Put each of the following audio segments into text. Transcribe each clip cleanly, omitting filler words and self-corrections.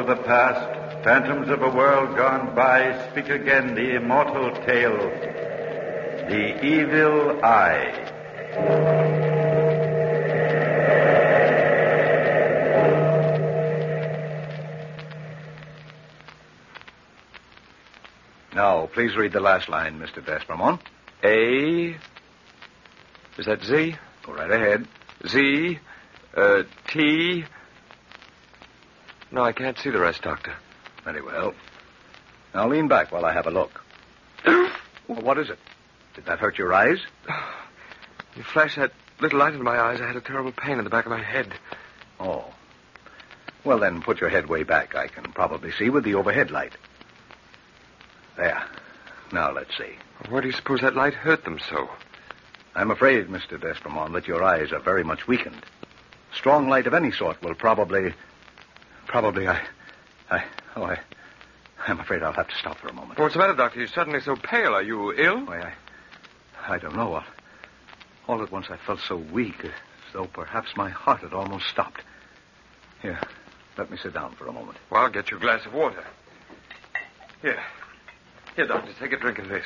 of the past, phantoms of a world gone by, speak again the immortal tale. The Evil Eye. Now, please read the last line, Mr. D'Espermont. A. Is that Z? Go right ahead. Z. T. No, I can't see the rest, Doctor. Very well. Now lean back while I have a look. Well, what is it? Did that hurt your eyes? You flashed that little light into my eyes. I had a terrible pain in the back of my head. Oh. Well, then, put your head way back. I can probably see with the overhead light. There. Now, let's see. Why do you suppose that light hurt them so? I'm afraid, Mr. D'Espermont, that your eyes are very much weakened. Strong light of any sort will probably, I'm afraid I'll have to stop for a moment. What's the matter, Doctor? You're suddenly so pale. Are you ill? Why, I don't know. All at once I felt so weak, as though perhaps my heart had almost stopped. Here, let me sit down for a moment. Well, I'll get you a glass of water. Here, Doctor, take a drink of this.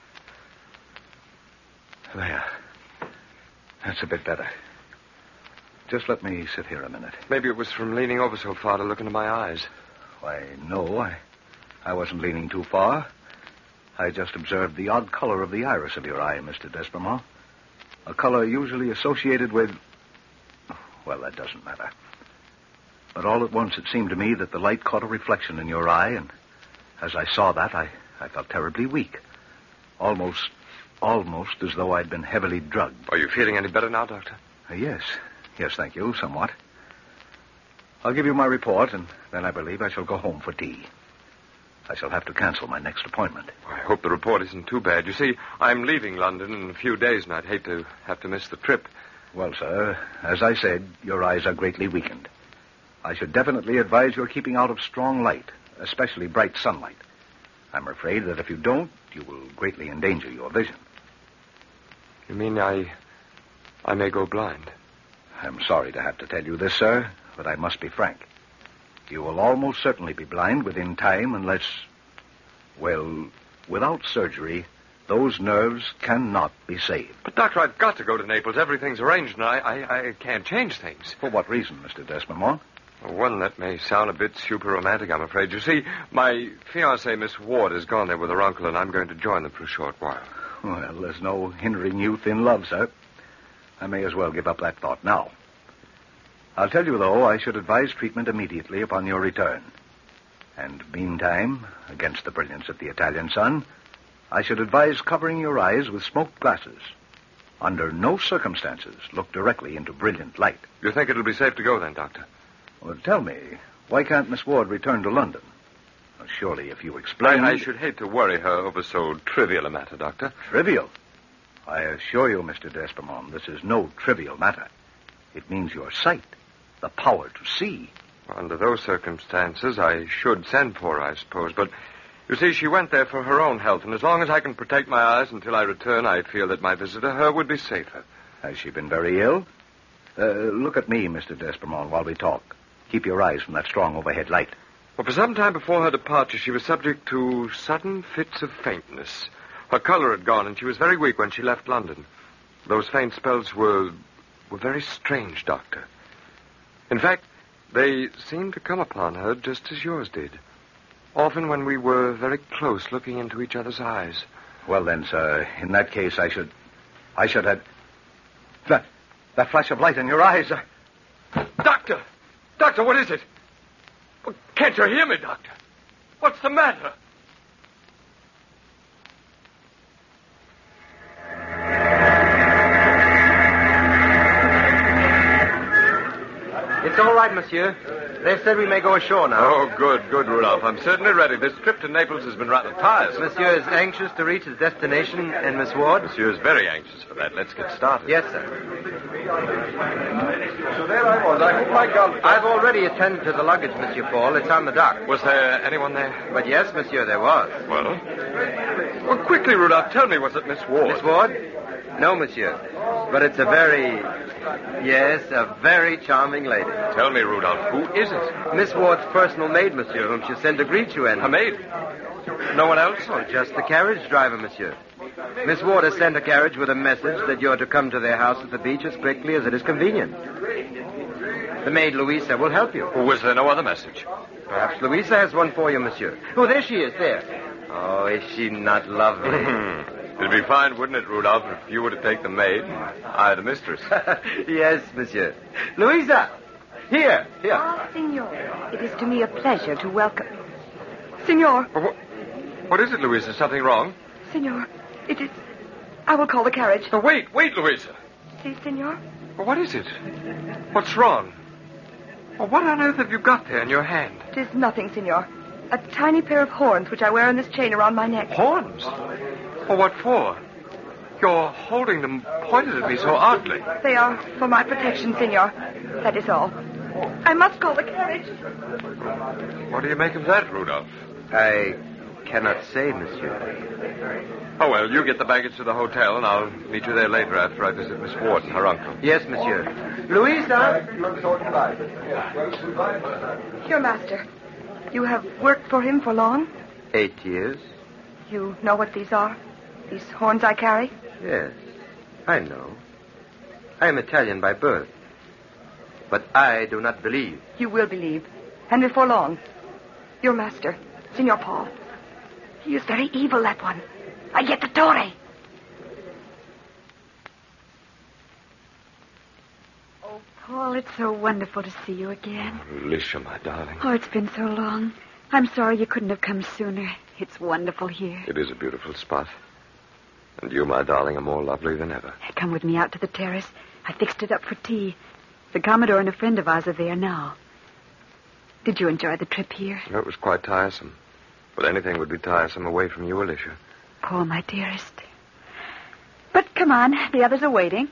There. That's a bit better. Just let me sit here a minute. Maybe it was from leaning over so far to look into my eyes. Why, no, I wasn't leaning too far. I just observed the odd color of the iris of your eye, Mr. D'Espermont. A color usually associated with... Well, that doesn't matter. But all at once it seemed to me that the light caught a reflection in your eye, and as I saw that, I felt terribly weak. Almost as though I'd been heavily drugged. Are you feeling any better now, Doctor? Yes, thank you, somewhat. I'll give you my report, and then I believe I shall go home for tea. I shall have to cancel my next appointment. I hope the report isn't too bad. You see, I'm leaving London in a few days, and I'd hate to have to miss the trip. Well, sir, as I said, your eyes are greatly weakened. I should definitely advise your keeping out of strong light, especially bright sunlight. I'm afraid that if you don't, you will greatly endanger your vision. You mean I may go blind? I'm sorry to have to tell you this, sir, but I must be frank. You will almost certainly be blind within time unless, well, without surgery, those nerves cannot be saved. But, Doctor, I've got to go to Naples. Everything's arranged, and I can't change things. For what reason, Mr. D'Espermont? One that may sound a bit super romantic, I'm afraid. You see, my fiancée, Miss Ward, has gone there with her uncle, and I'm going to join them for a short while. Well, there's no hindering youth in love, sir. I may as well give up that thought now. I'll tell you, though, I should advise treatment immediately upon your return. And meantime, against the brilliance of the Italian sun, I should advise covering your eyes with smoked glasses. Under no circumstances look directly into brilliant light. You think it'll be safe to go then, Doctor? Well, tell me, why can't Miss Ward return to London? Well, surely if you explain... I should hate to worry her over so trivial a matter, Doctor. Trivial? I assure you, Mr. D'Espermont, this is no trivial matter. It means your sight, the power to see. Under those circumstances, I should send for her, I suppose. But, you see, she went there for her own health, and as long as I can protect my eyes until I return, I feel that my visit to her would be safer. Has she been very ill? Look at me, Mr. D'Espermont, while we talk. Keep your eyes from that strong overhead light. Well, for some time before her departure, she was subject to sudden fits of faintness. Her color had gone, and she was very weak when she left London. Those faint spells were very strange, Doctor. In fact, they seemed to come upon her just as yours did. Often when we were very close, looking into each other's eyes. Well, then, sir, in that case, I should have... That flash of light in your eyes... Doctor! Doctor, what is it? Can't you hear me, Doctor? What's the matter? It's all right, monsieur. They said we may go ashore now. Oh, good, Rudolph. I'm certainly ready. This trip to Naples has been rather tiresome. Monsieur is anxious to reach his destination, and Miss Ward? Monsieur is very anxious for that. Let's get started. Yes, sir. So there I was. I hope my gun... I've already attended to the luggage, Monsieur Paul. It's on the dock. Was there anyone there? But yes, monsieur, there was. Well, quickly, Rudolph, tell me, was it Miss Ward? Miss Ward? No, monsieur. But it's a very charming lady. Tell me, Rudolph, who is it? Miss Ward's personal maid, monsieur, whom she sent to greet you and... A maid? No one else? Oh, just the carriage driver, monsieur. Miss Ward has sent a carriage with a message that you're to come to their house at the beach as quickly as it is convenient. The maid, Louisa, will help you. Was there no other message? Perhaps Louisa has one for you, monsieur. Oh, there she is, there. Oh, is she not lovely? It'd be fine, wouldn't it, Rudolph, if you were to take the maid and I the mistress? Yes, monsieur. Louisa! Here. Ah, Signor, it is to me a pleasure to welcome... Signor, What is it, Louisa? Something wrong? Signor, it is... I will call the carriage. Oh, wait, Louisa. Si, Signor? Well, what is it? What's wrong? Well, what on earth have you got there in your hand? It is nothing, Signor. A tiny pair of horns which I wear on this chain around my neck. Horns? Well, what for? You're holding them pointed at me so oddly. They are for my protection, Signor. That is all. I must call the carriage. What do you make of that, Rudolph? I cannot say, monsieur. Oh, well, you get the baggage to the hotel, and I'll meet you there later after I visit Miss Ward and her uncle. Yes, monsieur. Louisa! Your master. You have worked for him for long? 8 years? You know what these are? These horns I carry? Yes, I know. I am Italian by birth. But I do not believe. You will believe. And before long. Your master, Signor Paul. He is very evil, that one. Aiutatore. Oh, Paul, it's so wonderful to see you again. Alicia, my darling. Oh, it's been so long. I'm sorry you couldn't have come sooner. It's wonderful here. It is a beautiful spot. And you, my darling, are more lovely than ever. Come with me out to the terrace. I fixed it up for tea. The Commodore and a friend of ours are there now. Did you enjoy the trip here? No, it was quite tiresome. But anything would be tiresome away from you, Alicia. Paul, my dearest. But come on, the others are waiting.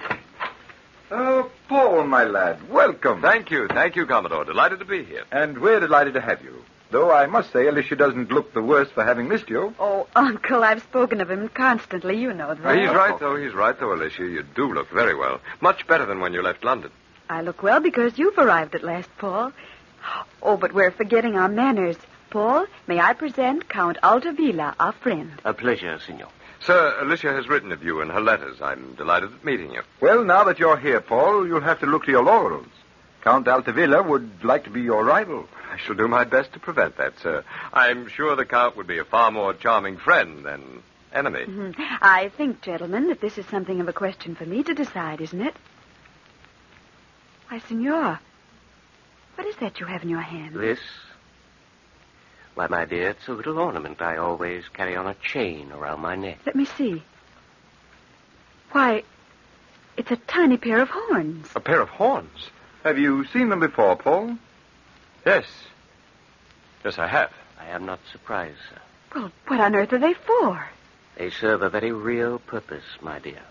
Oh, Paul, my lad, welcome. Thank you, Commodore. Delighted to be here. And we're delighted to have you. Though I must say Alicia doesn't look the worse for having missed you. Oh, Uncle, I've spoken of him constantly. You know that. He's right, though, Alicia. You do look very well. Much better than when you left London. I look well because you've arrived at last, Paul. Oh, but we're forgetting our manners. Paul, may I present Count Altavilla, our friend. A pleasure, Signor. Sir, Alicia has written of you in her letters. I'm delighted at meeting you. Well, now that you're here, Paul, you'll have to look to your laurels. Count Altavilla would like to be your rival. I shall do my best to prevent that, sir. I'm sure the Count would be a far more charming friend than enemy. Mm-hmm. I think, gentlemen, that this is something of a question for me to decide, isn't it? Why, Signor, what is that you have in your hand? This? Why, my dear, it's a little ornament I always carry on a chain around my neck. Let me see. Why, it's a tiny pair of horns. A pair of horns? Have you seen them before, Paul? Yes. Yes, I have. I am not surprised, sir. Well, what on earth are they for? They serve a very real purpose, my dear.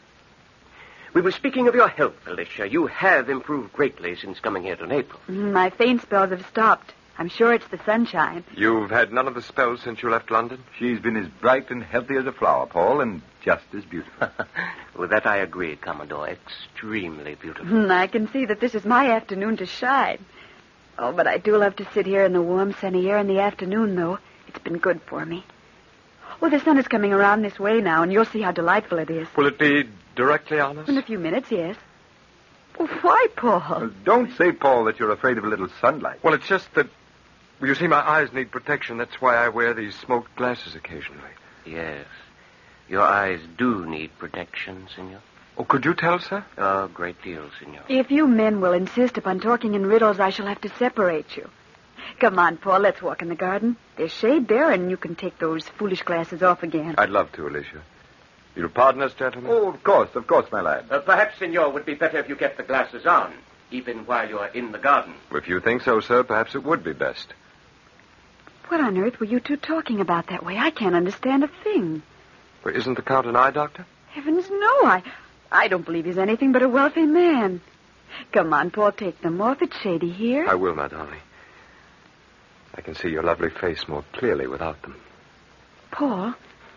We were speaking of your health, Alicia. You have improved greatly since coming here to Naples. My faint spells have stopped. I'm sure it's the sunshine. You've had none of the spells since you left London? She's been as bright and healthy as a flower, Paul, and just as beautiful. With that I agree, Commodore. Extremely beautiful. I can see that this is my afternoon to shine. Oh, but I do love to sit here in the warm, sunny air in the afternoon, though. It's been good for me. Well, the sun is coming around this way now, and you'll see how delightful it is. Will it be directly on us? In a few minutes, yes. Well, why, Paul? Well, don't say, Paul, that you're afraid of a little sunlight. Well, it's just that, you see, my eyes need protection. That's why I wear these smoked glasses occasionally. Yes. Your eyes do need protection, Signor. Oh, could you tell, sir? A great deal, Signor. If you men will insist upon talking in riddles, I shall have to separate you. Come on, Paul, let's walk in the garden. There's shade there, and you can take those foolish glasses off again. I'd love to, Alicia. You'll pardon us, gentlemen? Oh, of course, my lad. Perhaps, Signor, would be better if you kept the glasses on, even while you are in the garden. If you think so, sir, perhaps it would be best. What on earth were you two talking about that way? I can't understand a thing. Well, isn't the Count an eye doctor? Heavens, no. I don't believe he's anything but a wealthy man. Come on, Paul, take them off. It's shady here. I will, my darling. I can see your lovely face more clearly without them. Paul,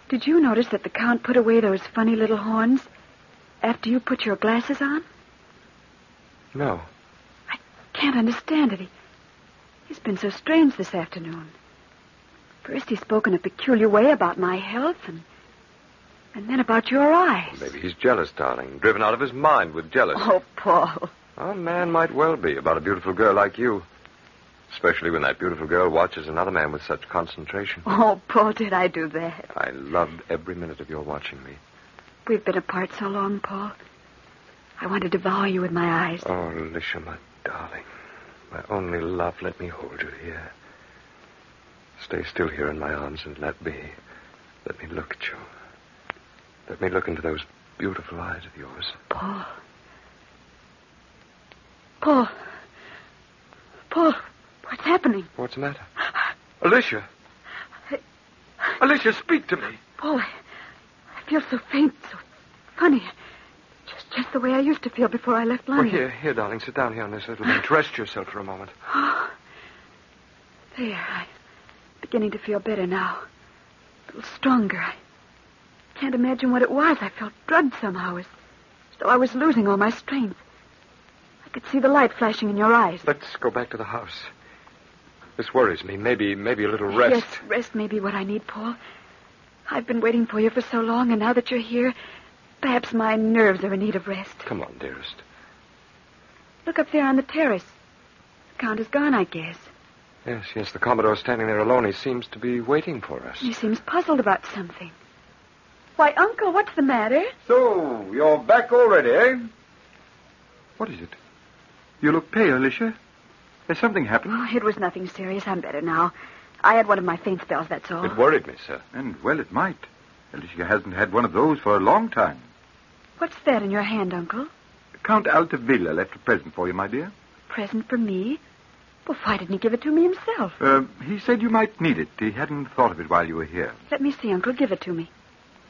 Did you notice that the Count put away those funny little horns after you put your glasses on? No. I can't understand it. He's been so strange this afternoon. First he spoke in a peculiar way about my health, and then about your eyes. Maybe he's jealous, darling. Driven out of his mind with jealousy. Oh, Paul. A man might well be about a beautiful girl like you. Especially when that beautiful girl watches another man with such concentration. Oh, Paul, did I do that? I loved every minute of your watching me. We've been apart so long, Paul. I want to devour you with my eyes. Oh, Alicia, my darling. My only love, let me hold you here. Stay still here in my arms and let me look at you. Let me look into those beautiful eyes of yours. Paul. Paul. Paul, what's happening? What's the matter? Alicia. Alicia, speak to me. Paul, I feel so faint, so funny. Just the way I used to feel before I left London. Well, here, darling. Sit down here on this little bench. Rest yourself for a moment. Oh, there. I'm beginning to feel better now. A little stronger. I can't imagine what it was. I felt drugged somehow, as though I was losing all my strength. I could see the light flashing in your eyes. Let's go back to the house. This worries me. Maybe a little rest. Yes, rest may be what I need, Paul. I've been waiting for you for so long, and now that you're here, perhaps my nerves are in need of rest. Come on, dearest. Look up there on the terrace. The Count is gone, I guess. Yes, the Commodore's standing there alone. He seems to be waiting for us. He seems puzzled about something. Why, Uncle, what's the matter? So, you're back already, eh? What is it? You look pale, Alicia. Has something happened? Oh, it was nothing serious. I'm better now. I had one of my faint spells, that's all. It worried me, sir. And, well, it might. Alicia hasn't had one of those for a long time. What's that in your hand, Uncle? Count Altavilla left a present for you, my dear. Present for me? Well, why didn't he give it to me himself? He said you might need it. He hadn't thought of it while you were here. Let me see, Uncle. Give it to me.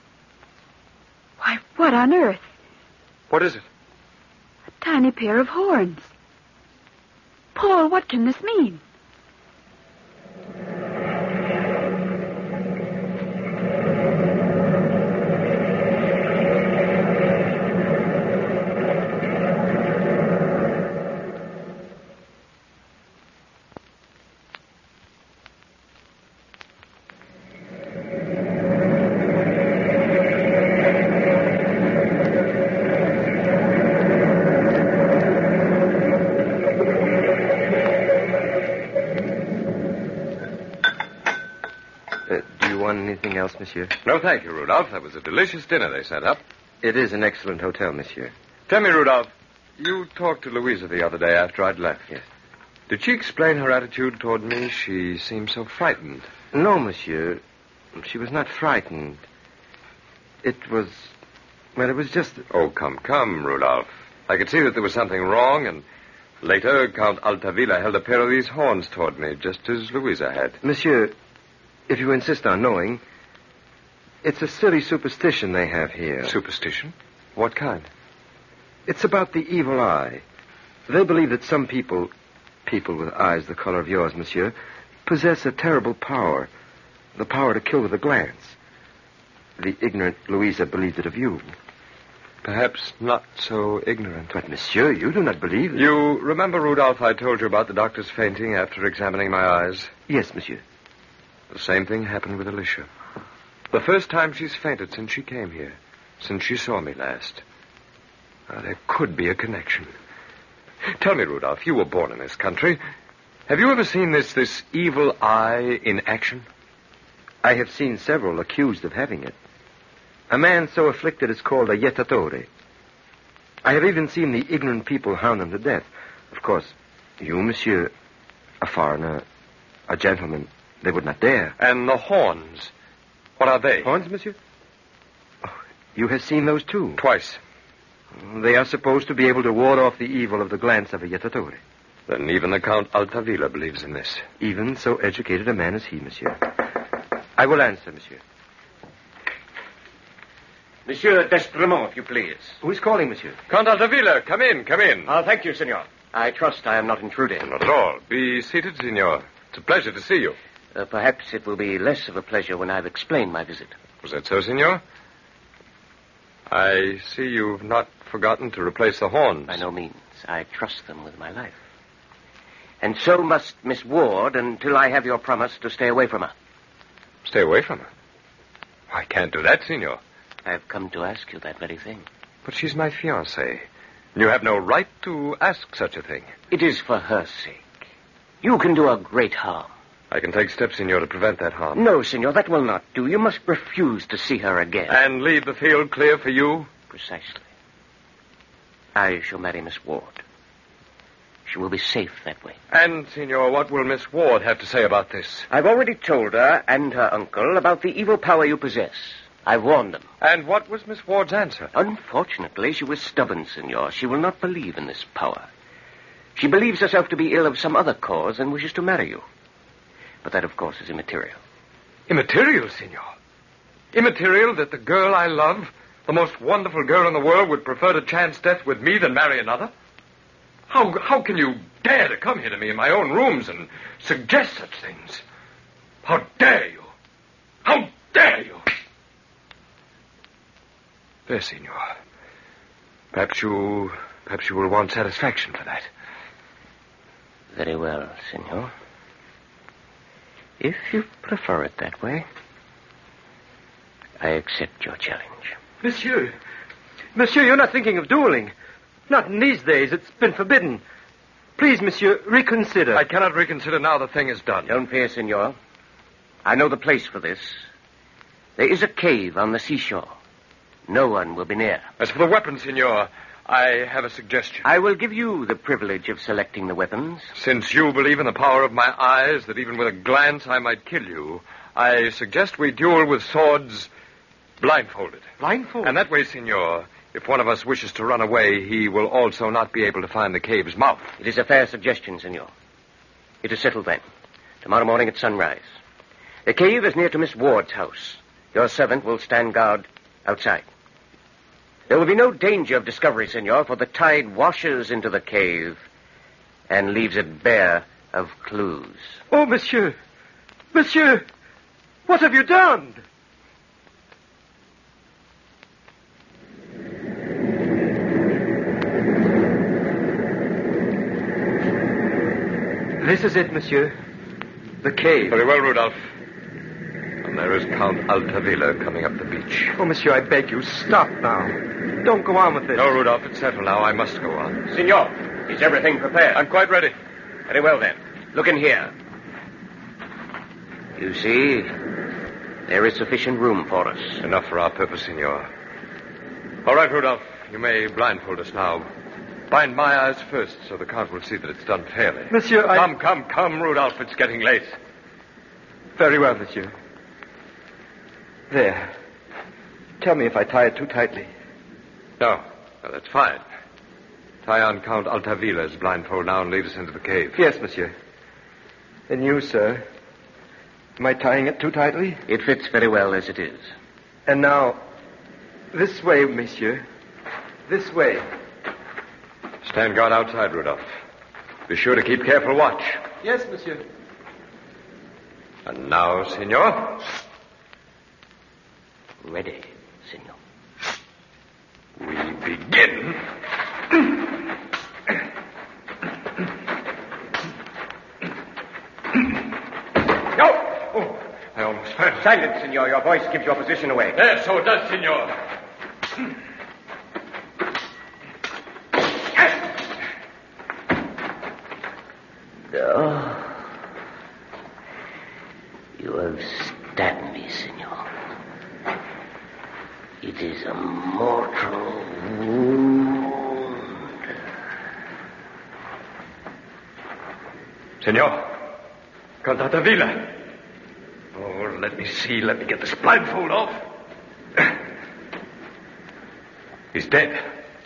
Why, what on earth? What is it? A tiny pair of horns. Paul, what can this mean? Anything else, monsieur? No, thank you, Rudolph. That was a delicious dinner they sent up. It is an excellent hotel, monsieur. Tell me, Rudolph, you talked to Louisa the other day after I'd left. Yes. Did she explain her attitude toward me? She seemed so frightened. No, monsieur. She was not frightened. It was just... Oh, come, Rudolph. I could see that there was something wrong, and later Count Altavilla held a pair of these horns toward me, just as Louisa had. Monsieur, if you insist on knowing, it's a silly superstition they have here. Superstition? What kind? It's about the evil eye. They believe that some people with eyes the color of yours, monsieur, possess a terrible power. The power to kill with a glance. The ignorant Louisa believed it of you. Perhaps not so ignorant. But, monsieur, you do not believe it. You remember, Rudolph, I told you about the doctor's fainting after examining my eyes? Yes, monsieur. The same thing happened with Alicia. The first time she's fainted since she came here, since she saw me last. There could be a connection. Tell me, Rudolph, you were born in this country. Have you ever seen this evil eye in action? I have seen several accused of having it. A man so afflicted is called a jettatore. I have even seen the ignorant people hound them to death. Of course, you, monsieur, a foreigner, a gentleman, they would not dare. And the horns, what are they? Horns, monsieur? Oh, you have seen those, too? Twice. They are supposed to be able to ward off the evil of the glance of a jettatore. Then even the Count Altavilla believes in this. Even so educated a man as he, monsieur. I will answer, monsieur. Monsieur D'Estremont, if you please. Who is calling, monsieur? Count Altavilla, come in. Thank you, senor. I trust I am not intruding. Not at all. Be seated, senor. It's a pleasure to see you. Perhaps it will be less of a pleasure when I've explained my visit. Was that so, Senor? I see you've not forgotten to replace the horns. By no means. I trust them with my life. And so must Miss Ward until I have your promise to stay away from her. Stay away from her? I can't do that, Senor. I've come to ask you that very thing. But she's my fiancée. You have no right to ask such a thing. It is for her sake. You can do her great harm. I can take steps, Senor, to prevent that harm. No, Senor, that will not do. You must refuse to see her again. And leave the field clear for you? Precisely. I shall marry Miss Ward. She will be safe that way. And, Senor, what will Miss Ward have to say about this? I've already told her and her uncle about the evil power you possess. I've warned them. And what was Miss Ward's answer? Unfortunately, she was stubborn, Senor. She will not believe in this power. She believes herself to be ill of some other cause and wishes to marry you. But that, of course, is immaterial. Immaterial, Senor? Immaterial that the girl I love, the most wonderful girl in the world, would prefer to chance death with me than marry another? How can you dare to come here to me in my own rooms and suggest such things? How dare you? How dare you? There, Senor. Perhaps you will want satisfaction for that. Very well, Senor. If you prefer it that way, I accept your challenge. Monsieur, you're not thinking of dueling. Not in these days. It's been forbidden. Please, monsieur, reconsider. I cannot reconsider now the thing is done. Don't fear, Senor. I know the place for this. There is a cave on the seashore. No one will be near. As for the weapon, Senor, I have a suggestion. I will give you the privilege of selecting the weapons. Since you believe in the power of my eyes, that even with a glance I might kill you, I suggest we duel with swords blindfolded. Blindfolded? And that way, Senor, if one of us wishes to run away, he will also not be able to find the cave's mouth. It is a fair suggestion, Senor. It is settled then. Tomorrow morning at sunrise. The cave is near to Miss Ward's house. Your servant will stand guard outside. There will be no danger of discovery, Senor, for the tide washes into the cave and leaves it bare of clues. Oh, monsieur. Monsieur, what have you done? This is it, monsieur. The cave. Very well, Rudolph. And there is Count Altavilla coming up the beach. Oh, monsieur, I beg you, stop now. Don't go on with this. No, Rudolph, it's settled now. I must go on. Senor, is everything prepared? I'm quite ready. Very well, then. Look in here. You see, there is sufficient room for us. Enough for our purpose, Senor. All right, Rudolph, you may blindfold us now. Bind my eyes first so the Count will see that it's done fairly. Monsieur, Come, Rudolph. It's getting late. Very well, monsieur. There. Tell me if I tie it too tightly. No, that's fine. Tie on Count Altavilla's blindfold now and lead us into the cave. Yes, monsieur. And you, sir? Am I tying it too tightly? It fits very well as it is. And now, this way, monsieur. This way. Stand guard outside, Rudolph. Be sure to keep careful watch. Yes, monsieur. And now, Senor. Ready, Senor. We begin. No! Oh, I almost fell. Silence, Senor. Your voice gives your position away. There, so it does, Senor. Oh. You have stabbed me, Senor. It is a mortal wound. Senor. Count Altavilla. Oh, let me see. Let me get this blindfold off. He's dead.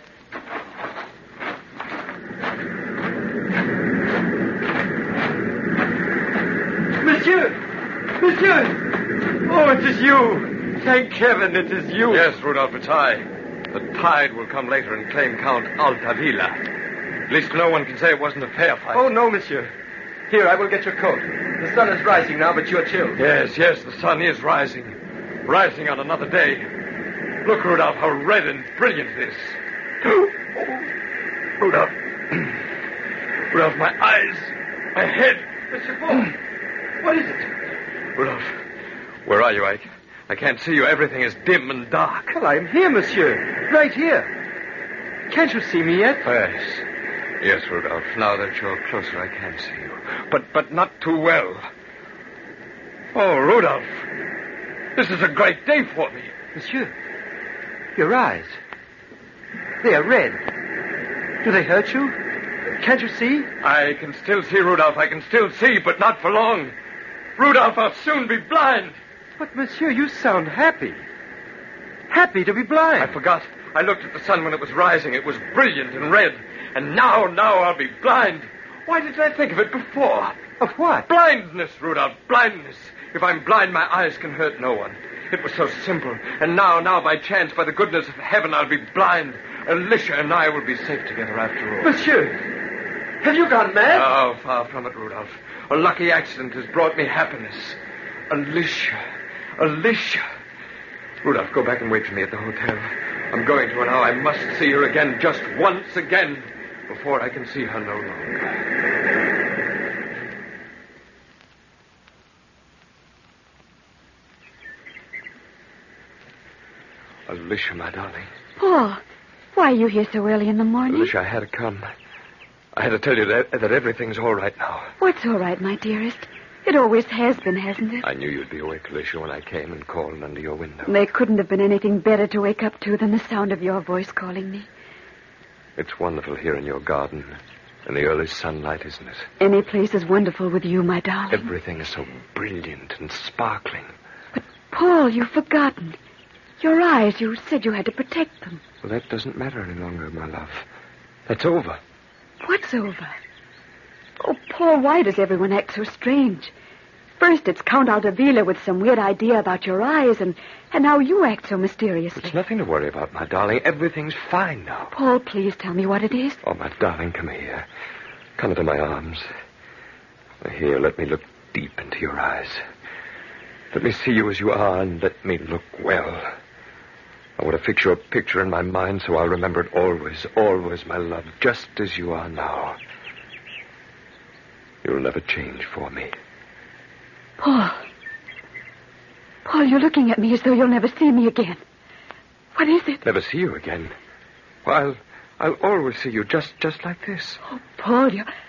Monsieur! Oh, it is you! Thank heaven it is you! Yes, Rudolph, it's I. The tide will come later and claim Count Altavilla. At least no one can say it wasn't a fair fight. Oh, no, monsieur. Here, I will get your coat. The sun is rising now, but you're chilled. Yes, the sun is rising. Rising on another day. Look, Rudolph, how red and brilliant it is. Oh, Rudolph. Rudolph, my eyes. My head. Monsieur Paul, what is it? Rudolph, where are you? I can't see you. Everything is dim and dark. Well, I'm here, monsieur. Right here. Can't you see me yet? Yes, Rudolph. Now that you're closer, I can see you. But not too well. Oh, Rudolph. This is a great day for me. Monsieur, your eyes. They are red. Do they hurt you? Can't you see? I can still see, Rudolph. I can still see, but not for long. Rudolph, I'll soon be blind. But, monsieur, you sound happy. Happy to be blind. I forgot. I looked at the sun when it was rising. It was brilliant and red. And now I'll be blind. Why didn't I think of it before? Of what? Blindness, Rudolph, blindness. If I'm blind, my eyes can hurt no one. It was so simple. And now, by chance, by the goodness of heaven, I'll be blind. Alicia and I will be safe together after all. Monsieur, have you gone mad? Oh, far from it, Rudolph. A lucky accident has brought me happiness. Alicia. Rudolph, go back and wait for me at the hotel. I'm going to her now. I must see her again, just once again, before I can see her no longer. Alicia, my darling. Paul, why are you here so early in the morning? Alicia, I had to come. I had to tell you that everything's all right now. What's all right, my dearest? It always has been, hasn't it? I knew you'd be awake, Alicia, when I came and called under your window. There couldn't have been anything better to wake up to than the sound of your voice calling me. It's wonderful here in your garden in the early sunlight, isn't it? Any place is wonderful with you, my darling. Everything is so brilliant and sparkling. But, Paul, you've forgotten. Your eyes, you said you had to protect them. Well, that doesn't matter any longer, my love. That's over. What's over? Oh, Paul, why does everyone act so strange? First it's Count Aldavila with some weird idea about your eyes, and now you act so mysteriously. It's nothing to worry about, my darling. Everything's fine now. Paul, please tell me what it is. Oh, my darling, come here. Come into my arms. Here, let me look deep into your eyes. Let me see you as you are, and let me look well. I want to fix your picture in my mind so I'll remember it always, always, my love, just as you are now. You'll never change for me. Paul, you're looking at me as though you'll never see me again. What is it? Never see you again? Well, I'll always see you just like this. Oh, Paul,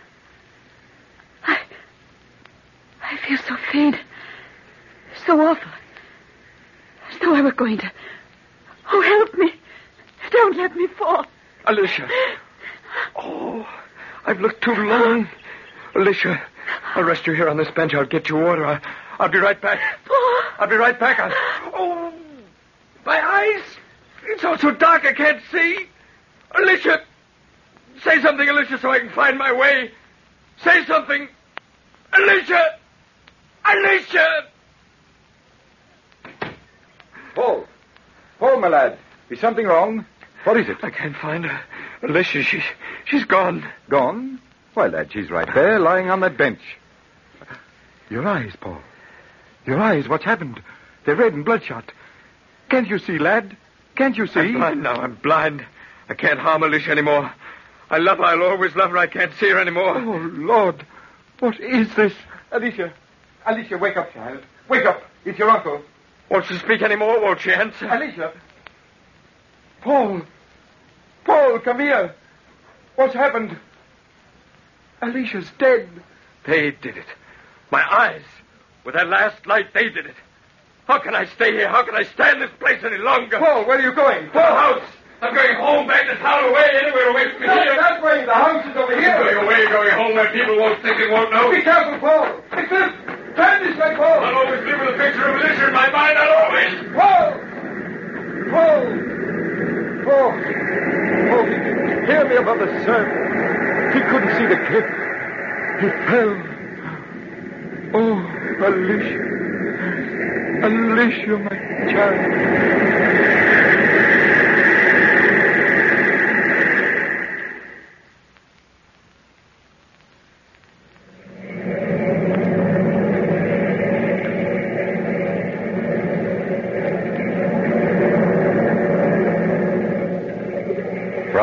I feel so faint. So awful. As though I were going to... Oh, help me. Don't let me fall. Alicia. Oh, I've looked too long. Alicia, I'll rest you here on this bench. I'll get you water. I'll be right back. Paul. I'll be right back. Oh, my eyes. It's all so dark I can't see. Alicia. Say something, Alicia, so I can find my way. Say something. Alicia. Paul, my lad. Is something wrong? What is it? I can't find her. Alicia, she's gone. Gone? Why, lad, she's right there, lying on that bench. Your eyes, Paul. Your eyes, what's happened? They're red and bloodshot. Can't you see, lad? Can't you see? I'm blind now. I'm blind. I can't harm Alicia anymore. I love her. I'll always love her. I can't see her anymore. Oh, Lord. What is this? Alicia, wake up, child. Wake up. It's your uncle. Won't she speak anymore? Won't she answer? Alicia. Paul, come here. What's happened? Alicia's dead. They did it. My eyes. With that last light, they did it. How can I stay here? How can I stand this place any longer? Paul, where are you going? To the house. I'm going home, back to town, away, anywhere away from here. That way. The house is over here. Going away, going home where people won't think and won't know. Be careful, Paul. It's this. Turn this way, Paul. I'll always live with a picture of Alicia in my mind. I'll always. Paul, Hear me above the surf. He couldn't see the cliff. He fell. Oh, Alicia, my child.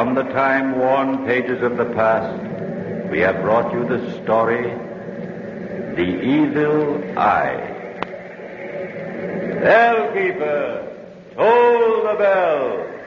From the time-worn pages of the past, we have brought you the story, The Evil Eye. Bellkeeper, toll the bell.